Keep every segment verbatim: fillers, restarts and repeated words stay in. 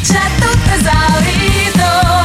c'è tutto esaurito.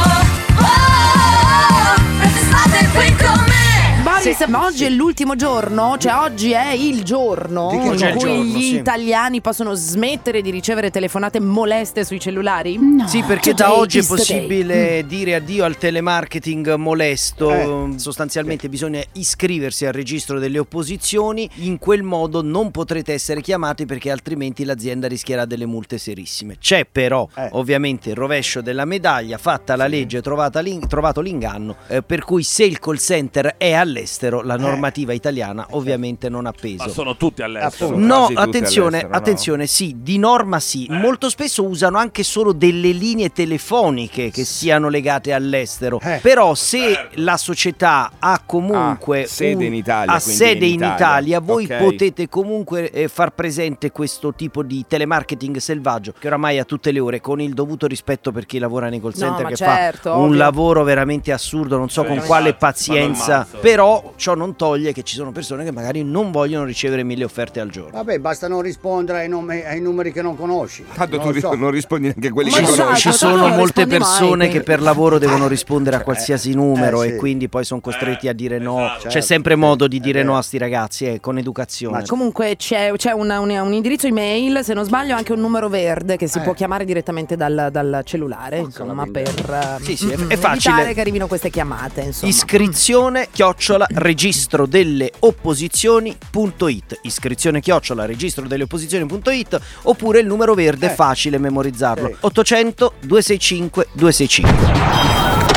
Oh, quest'estate qui con me. Boris, sì, ma oggi sì. è l'ultimo giorno, cioè oggi è il giorno in cui giorno, gli sì. italiani possono smettere di ricevere telefonate moleste sui cellulari? No. Sì, perché Today da oggi è is the possibile day. dire addio al telemarketing molesto. Eh. Sostanzialmente bisogna iscriversi al registro delle opposizioni, in quel modo non potrete essere chiamati perché altrimenti l'azienda rischierà delle multe serissime. C'è però eh. ovviamente il rovescio della medaglia, fatta la legge, trovata l'in- trovato l'inganno, eh, per cui se il call center è all'estero, la normativa eh. italiana ovviamente non ha peso. Ma sono tutti all'estero? No, tutti attenzione, all'estero, attenzione, no? sì, di norma sì. Eh. Molto spesso usano anche solo delle linee telefoniche che siano legate all'estero. Eh. Però se la società ha comunque ah, sede un, in Italia, ha sede in Italia, Italia voi okay. potete comunque eh, far presente questo tipo di telemarketing selvaggio che oramai a tutte le ore, con il dovuto rispetto per chi lavora nei call center, no, che certo, fa ovvio. un lavoro veramente assurdo, non so sì, con esatto, quale pazienza, ma però ciò non toglie che ci sono persone che magari non vogliono ricevere mille offerte al giorno. Vabbè, basta non rispondere ai, nomi, ai numeri che non conosci. Tanto non tu so. non rispondi neanche a quelli Ma che esatto, conosci. Ci sono non molte rispondi persone mai, che per lavoro devono rispondere a qualsiasi numero eh, e sì. quindi poi sono costretti a dire no. Certo, C'è sempre modo di dire eh, no a sti ragazzi, eh, con educazione. Ma Comunque c'è, c'è una- una- un indirizzo email, se non sbaglio anche un numero verde che si Eh. può chiamare direttamente dal, dal cellulare, insomma, per eh, Sì, sì, è- mm, è facile. evitare che arrivino queste chiamate, insomma. Iscrizione chiocciola registro delle opposizioni.it. Iscrizione chiocciola registro delle opposizioni.it, oppure il numero verde, Eh. facile memorizzarlo. Sì. ottocento duecentosessantacinque duecentosessantacinque.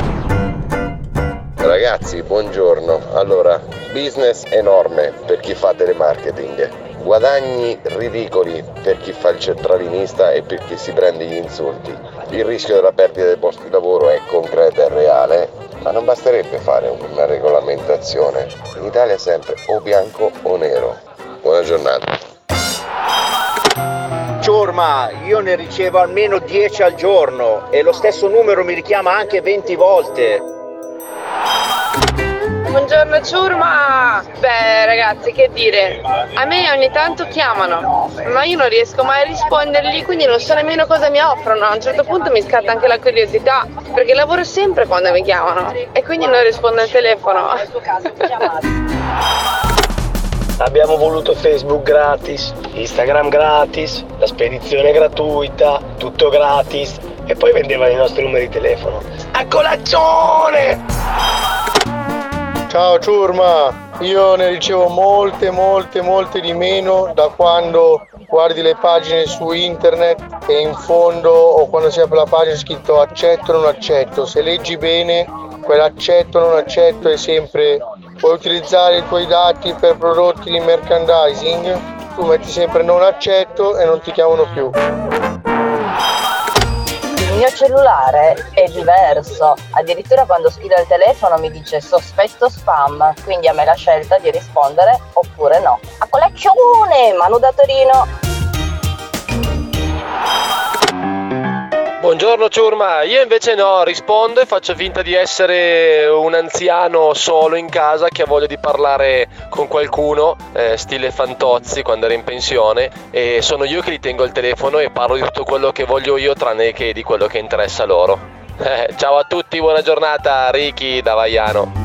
Ragazzi, buongiorno. Allora, business enorme per chi fa telemarketing, guadagni ridicoli per chi fa il centralinista e per chi si prende gli insulti. Il rischio della perdita dei posti di lavoro è concreto e reale, ma non basterebbe fare una regolamentazione. In Italia è sempre o bianco o nero. Buona giornata. Ciurma, io ne ricevo almeno dieci al giorno e lo stesso numero mi richiama anche venti volte. Buongiorno ciurma! Beh ragazzi, che dire, a me ogni tanto chiamano, ma io non riesco mai a rispondergli, quindi non so nemmeno cosa mi offrono. A un certo punto mi scatta anche la curiosità, perché lavoro sempre quando mi chiamano e quindi non rispondo al telefono. Abbiamo voluto Facebook gratis, Instagram gratis, la spedizione gratuita, tutto gratis e poi vendevano i nostri numeri di telefono. A colazione! Ciao ciurma, io ne ricevo molte molte molte di meno da quando guardi le pagine su internet e in fondo o quando si apre la pagina è scritto accetto o non accetto. Se leggi bene quell'accetto o non accetto è sempre puoi utilizzare i tuoi dati per prodotti di merchandising, tu metti sempre non accetto e non ti chiamano più. Il mio cellulare è diverso, addirittura quando scrivo al telefono mi dice sospetto spam, quindi a me la scelta di rispondere oppure no. A colazione, Manu da Torino. Buongiorno ciurma, io invece no, rispondo e faccio finta di essere un anziano solo in casa che ha voglia di parlare con qualcuno, eh, stile Fantozzi quando era in pensione, e sono io che gli tengo il telefono e parlo di tutto quello che voglio io tranne che di quello che interessa loro. Eh, ciao a tutti, buona giornata, Ricky da Vaiano.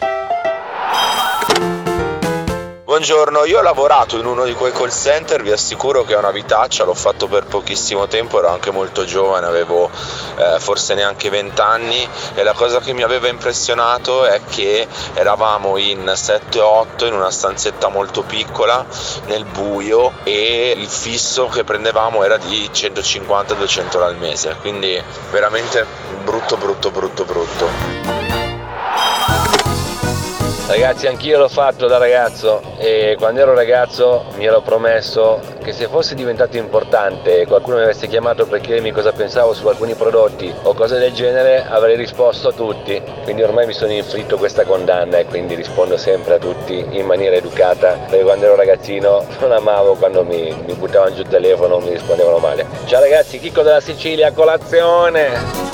Buongiorno, io ho lavorato in uno di quei call center, vi assicuro che è una vitaccia, l'ho fatto per pochissimo tempo, ero anche molto giovane, avevo eh, forse neanche venti anni e la cosa che mi aveva impressionato è che eravamo in sette otto in una stanzetta molto piccola, nel buio, e il fisso che prendevamo era di centocinquanta duecento euro al mese, quindi veramente brutto brutto brutto brutto. Ragazzi, anch'io l'ho fatto da ragazzo e quando ero ragazzo mi ero promesso che se fossi diventato importante e qualcuno mi avesse chiamato per chiedermi cosa pensavo su alcuni prodotti o cose del genere avrei risposto a tutti, quindi ormai mi sono inflitto questa condanna e quindi rispondo sempre a tutti in maniera educata, perché quando ero ragazzino non amavo quando mi, mi buttavano giù il telefono o mi rispondevano male. Ciao ragazzi, Chicco della Sicilia, colazione!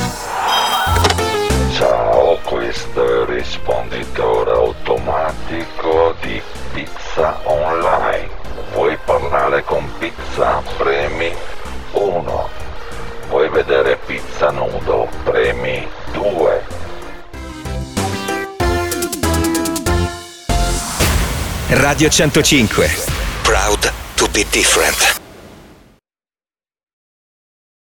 Ciao, questo è il risponditore automatico di Pizza Online. Vuoi parlare con Pizza? Premi uno. Vuoi vedere pizza nudo, premi due. Radio centocinque. Proud to be different.